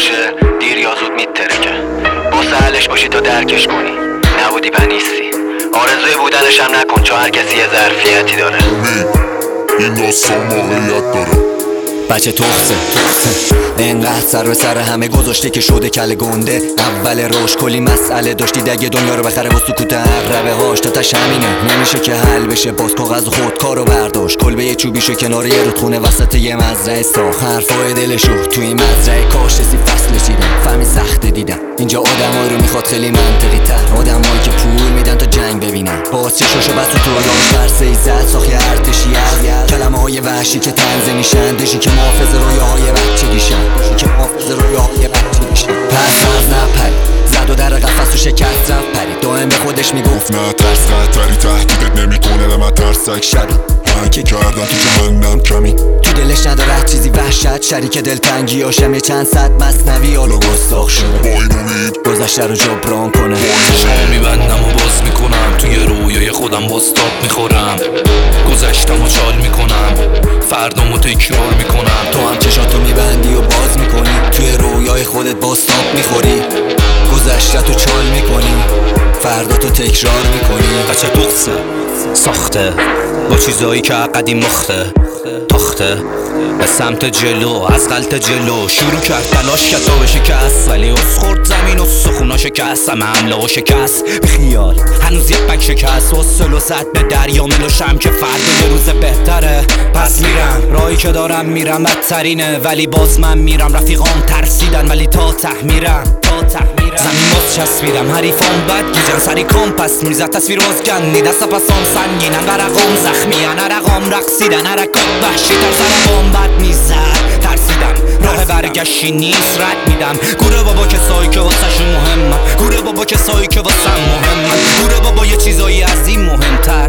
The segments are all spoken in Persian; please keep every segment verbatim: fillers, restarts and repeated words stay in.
باشه دیر یا زود میترکه. با سهلش باشی تا درکش کنی، نبودی و نیستی. آرزوی بودنش هم نکن چون هر کسی یه ظرفیتی داره. این داستان واقعیت داره. بچه تخصه انقدر سر به سر همه گذاشته که شده کل گنده. اول روش کلی مسئله داشتی دگه دنیا رو بخره با سکوت عقربه هاش. تا تش همینه نمیشه که حل بشه، باز کاغذ و خودکارو برداشت. کلبه یه چوبیشو کنار یه رودخونه وسط یه مزرعه ساخت. حرفای دلشو توی این مزرعه کاش سی فصل چیدم. فهمی سخته دیدم اینجا آدمایی رو میخواد خیلی منطقی تر. آدمایی که پول میدن تا جنگ ببینن. باز چشاشو بس تو طولانش ترسه زد ساخت یه ارتشی از کلمه های وحشی که تنزه میشن. دشی که محافظ رویاهای بچگیشن، که محافظ رویاهای بچگیشن. پس از نپری زد و در قفس و شکست رفت پری. دائم به خودش میگفت نه ترس خطری تهدیدت نمیکنه و من ترسک شبی من که کردم تو جهنم کمی. تو دلش نداره چیزی وحشت شریک دلتنگی هاشم. یه چند صد مصنوی حالا گستاخ شده با این امید گذشته رو جبران کنه. چشمو میبندم و باز میکنم توی رویای خودم باز تاب میخورم. گذشتم و چال میکنم فردامو تکرار میکنم. تو هم چشاتو میبندی و باز میکنی توی رویای خودت باز تاب میخوری. گذشته تو چال میکنی فردا تو تکرار میکنی. بچه دخصه ساخته با چیزایی که قدیم مخته تاخته به سمت جلو از غلط جلو شروع کرد تلاش کرد تا به شکست. ولی از خورد زمین و سخونا شکست. همه حمله و شکست بخیال هنوز یه پک شکست. وصل و زد به دریا ملوشم که فردا یه روز بهتره. پس میرم راهی که دارم میرم بدترینه ولی باز من میرم. رفیقام ترسیدن ولی تا ته میرم تا ته میرم. زمین باز چسبیدم حریفان بد گیجن سری کام پس میزد تصویر بازگندی دست پسام سنگینن ورقام زخمیان عرقام رقصیدن حرکات وحشی تر سرقام بد میزد ترسیدم راه برگشتی نیست رد میدم. گوره بابا کسایی که واسهشون مهمم. گوره بابا کسایی که واسم مهمم. گوره بابا یه چیزایی از این مهمتر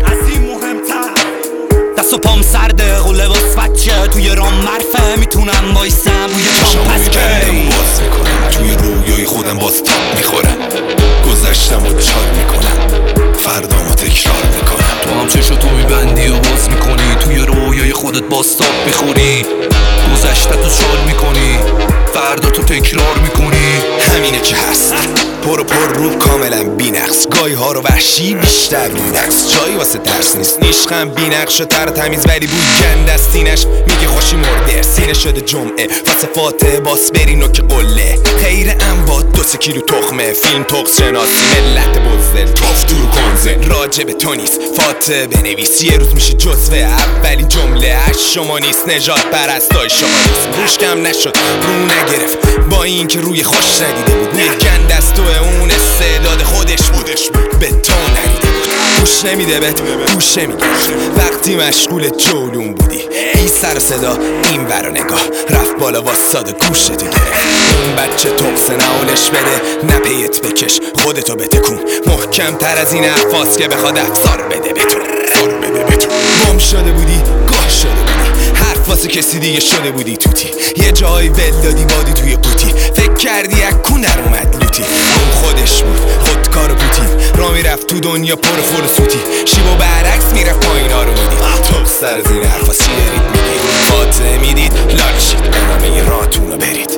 دست و پام سرده قوله باز بچه توی رام مرفه میتونم وایسم روی چام پس که باز میکنم توی رویای خودم باز تاب میخورم. گذشتم و چال میکنم فردامو تکرار میکنم. تو هم چشاتو میبندی و باز میکنی توی رویای خودت باز تاب میخوری. گذشته تو چال میکنی فردا تو تکرار میکنی. همینه که هست پر و پر رو کاملا بی‌نقص. گاهی ها رو وحشی بیشتر بی‌نقص. جایی واسه ترس نیست نیشخم بی‌نقش و تر و تمیز ولی بوی گند از سینش میگه خوشی مرده. سینه شده جمعه واسه فاتحه باس برینو که قله. خیر اموات دو سه کیلو تخمه. فیلم تقص شناسی ملت بزدل تافتور کنزل. راجع به تو نیست فاتحه بنویس یه روز میشه جزوه اولی جمله. اش شما نیست نجات پرستای شما نیست. روش کم نشد رو نگرفت با این که روی خوش ندیده بود. روی گند از تو اون استعداد خودش بودش بود به تو ندیده بود. گوش نمیده بهت گوش نمیده وقتی مشغول جولون بودی. این سر صدا این ور نگاه رفت بالا واساده گوشتو گرفت. اون بچه تقصه نهالش بده نپیت بکش خودتو بتکون. محکم تر از این حرفاست که بخواد افسار بده بتون بده بتون. گم شده بودی گاه شده بودی حرف واسه کسی دیگه شده بودی توتی. یه جایی ول دادی بادی توی قوطی. فکر کردی اکون در اومد لوتی. اون خودش بود خودکار پوتی. را میرفت تو دنیا پر فرسوتی. شیب و برعکس میرفت پایینا رو میدید. تو سر زیر حرفا چی دارید میگید. فاتحه میدید لال شید بنامه راتون رو برید.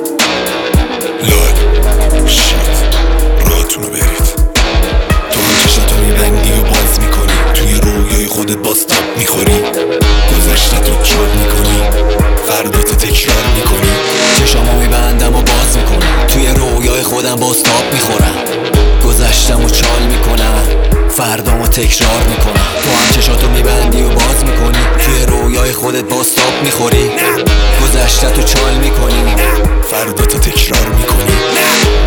لال شید راتون رو برید. تو هم چشاتو میبندی و باز میکنی توی رویای خودت باز تاب میخوری. گذشته تو چال میکنی فردا تو تکرار میکنی. چشامو میبندم و باز میکنم توی رویای خودم باز تاب میخورم. گذشتم و چال میکنم فردامو تکرار میکنم. تو هم چشاتو میبندی و باز میکنی توی رویای خودت باز تاب میخوری. گذشته تو چال میکنی فردا تو تکرار میکنی.